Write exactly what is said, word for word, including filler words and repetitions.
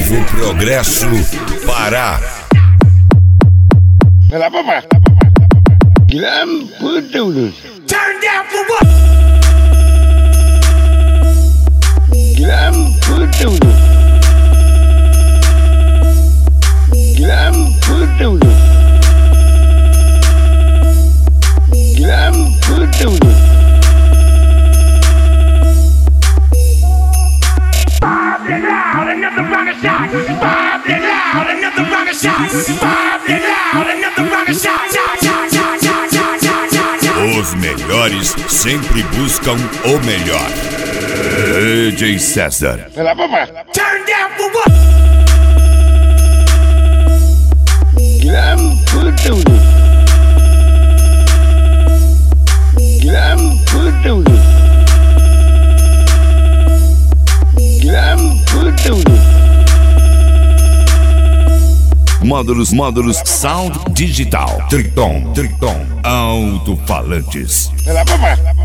Novo Progresso, Pará. Pela papá. Gram puto. Turn down for what? Gram puto. Gram puto. Gram puto. Bob it out, another rocket shot. Bob it out, another rocket shot. Bob it out, another rocket shot. Shot, shot, shot, shot, shot, shot, shot, shot. Os melhores sempre buscam o melhor. D J César. Pela papá. Turn down for what? Gram puto. Gram puto. Gram puto. Módulos, módulos, sound digital. Triton, Triton, alto-falantes. Pela papá.